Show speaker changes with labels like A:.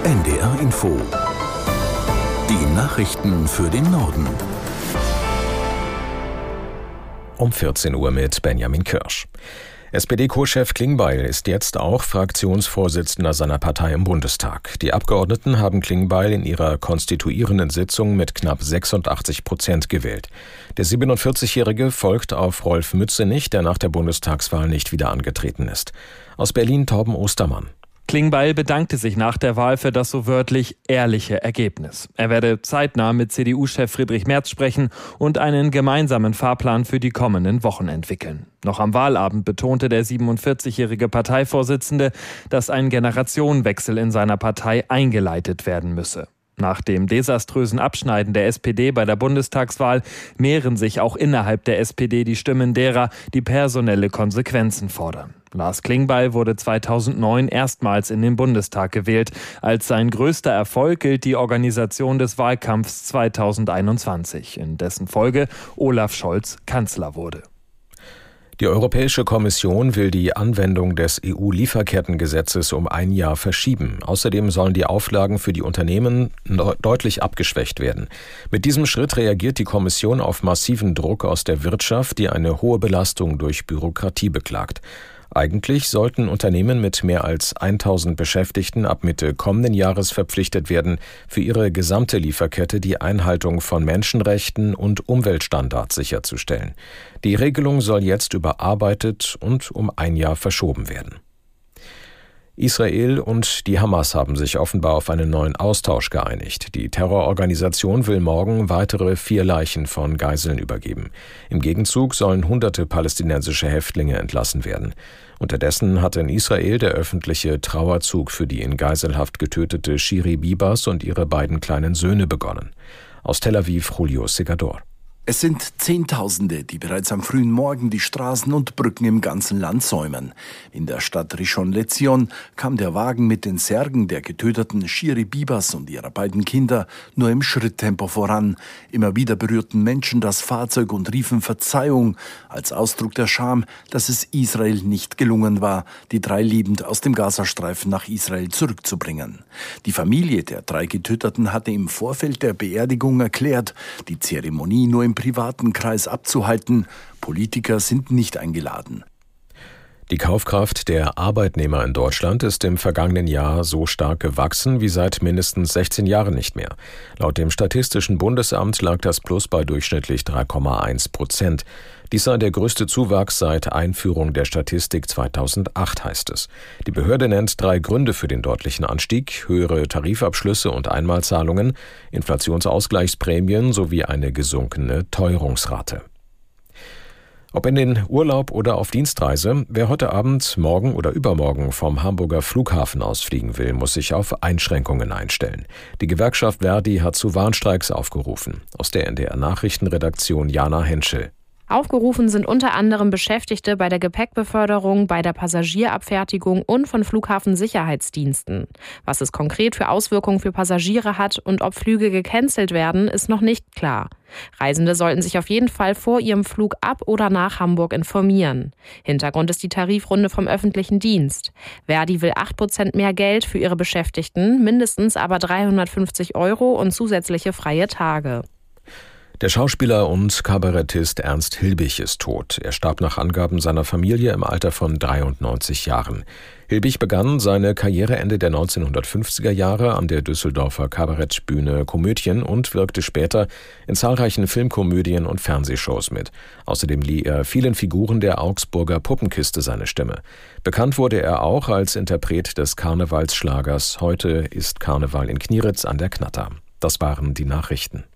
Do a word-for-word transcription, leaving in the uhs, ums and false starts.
A: N D R Info. Die Nachrichten für den Norden.
B: Um vierzehn Uhr mit Benjamin Kirsch. S P D-Co-Chef Klingbeil ist jetzt auch Fraktionsvorsitzender seiner Partei im Bundestag. Die Abgeordneten haben Klingbeil in ihrer konstituierenden Sitzung mit knapp sechsundachtzig Prozent gewählt. Der siebenundvierzigjährige folgt auf Rolf Mützenich, der nach der Bundestagswahl nicht wieder angetreten ist. Aus Berlin Torben Ostermann.
C: Klingbeil bedankte sich nach der Wahl für das so wörtlich ehrliche Ergebnis. Er werde zeitnah mit C D U-Chef Friedrich Merz sprechen und einen gemeinsamen Fahrplan für die kommenden Wochen entwickeln. Noch am Wahlabend betonte der siebenundvierzigjährige Parteivorsitzende, dass ein Generationenwechsel in seiner Partei eingeleitet werden müsse. Nach dem desaströsen Abschneiden der S P D bei der Bundestagswahl mehren sich auch innerhalb der S P D die Stimmen derer, die personelle Konsequenzen fordern. Lars Klingbeil wurde zweitausendneun erstmals in den Bundestag gewählt. Als sein größter Erfolg gilt die Organisation des Wahlkampfs zweitausendeinundzwanzig, in dessen Folge Olaf Scholz Kanzler wurde.
B: Die Europäische Kommission will die Anwendung des E U-Lieferkettengesetzes um ein Jahr verschieben. Außerdem sollen die Auflagen für die Unternehmen deutlich abgeschwächt werden. Mit diesem Schritt reagiert die Kommission auf massiven Druck aus der Wirtschaft, die eine hohe Belastung durch Bürokratie beklagt. Eigentlich sollten Unternehmen mit mehr als tausend Beschäftigten ab Mitte kommenden Jahres verpflichtet werden, für ihre gesamte Lieferkette die Einhaltung von Menschenrechten und Umweltstandards sicherzustellen. Die Regelung soll jetzt überarbeitet und um ein Jahr verschoben werden. Israel und die Hamas haben sich offenbar auf einen neuen Austausch geeinigt. Die Terrororganisation will morgen weitere vier Leichen von Geiseln übergeben. Im Gegenzug sollen hunderte palästinensische Häftlinge entlassen werden. Unterdessen hat in Israel der öffentliche Trauerzug für die in Geiselhaft getötete Shiri Bibas und ihre beiden kleinen Söhne begonnen. Aus Tel Aviv Julio Segador.
D: Es sind Zehntausende, die bereits am frühen Morgen die Straßen und Brücken im ganzen Land säumen. In der Stadt Rishon LeZion kam der Wagen mit den Särgen der getöteten Shiri Bibas und ihrer beiden Kinder nur im Schritttempo voran. Immer wieder berührten Menschen das Fahrzeug und riefen Verzeihung als Ausdruck der Scham, dass es Israel nicht gelungen war, die drei lebend aus dem Gazastreifen nach Israel zurückzubringen. Die Familie der drei Getöteten hatte im Vorfeld der Beerdigung erklärt, die Zeremonie nur im privaten Kreis abzuhalten. Politiker sind nicht eingeladen.
B: Die Kaufkraft der Arbeitnehmer in Deutschland ist im vergangenen Jahr so stark gewachsen wie seit mindestens sechzehn Jahren nicht mehr. Laut dem Statistischen Bundesamt lag das Plus bei durchschnittlich drei Komma eins Prozent. Dies sei der größte Zuwachs seit Einführung der Statistik zweitausendacht, heißt es. Die Behörde nennt drei Gründe für den deutlichen Anstieg: höhere Tarifabschlüsse und Einmalzahlungen, Inflationsausgleichsprämien sowie eine gesunkene Teuerungsrate. Ob in den Urlaub oder auf Dienstreise, wer heute Abend, morgen oder übermorgen vom Hamburger Flughafen aus fliegen will, muss sich auf Einschränkungen einstellen. Die Gewerkschaft Verdi hat zu Warnstreiks aufgerufen. Aus der N D R-Nachrichtenredaktion Jana Henschel.
E: Aufgerufen sind unter anderem Beschäftigte bei der Gepäckbeförderung, bei der Passagierabfertigung und von Flughafensicherheitsdiensten. Was es konkret für Auswirkungen für Passagiere hat und ob Flüge gecancelt werden, ist noch nicht klar. Reisende sollten sich auf jeden Fall vor ihrem Flug ab oder nach Hamburg informieren. Hintergrund ist die Tarifrunde vom öffentlichen Dienst. Verdi will acht Prozent mehr Geld für ihre Beschäftigten, mindestens aber dreihundertfünfzig Euro und zusätzliche freie Tage.
B: Der Schauspieler und Kabarettist Ernst Hilbig ist tot. Er starb nach Angaben seiner Familie im Alter von dreiundneunzig Jahren. Hilbig begann seine Karriere Ende der neunzehnhundertfünfziger Jahre an der Düsseldorfer Kabarettbühne Komödien und wirkte später in zahlreichen Filmkomödien und Fernsehshows mit. Außerdem lieh er vielen Figuren der Augsburger Puppenkiste seine Stimme. Bekannt wurde er auch als Interpret des Karnevalsschlagers Heute ist Karneval in Knieritz an der Knatter. Das waren die Nachrichten.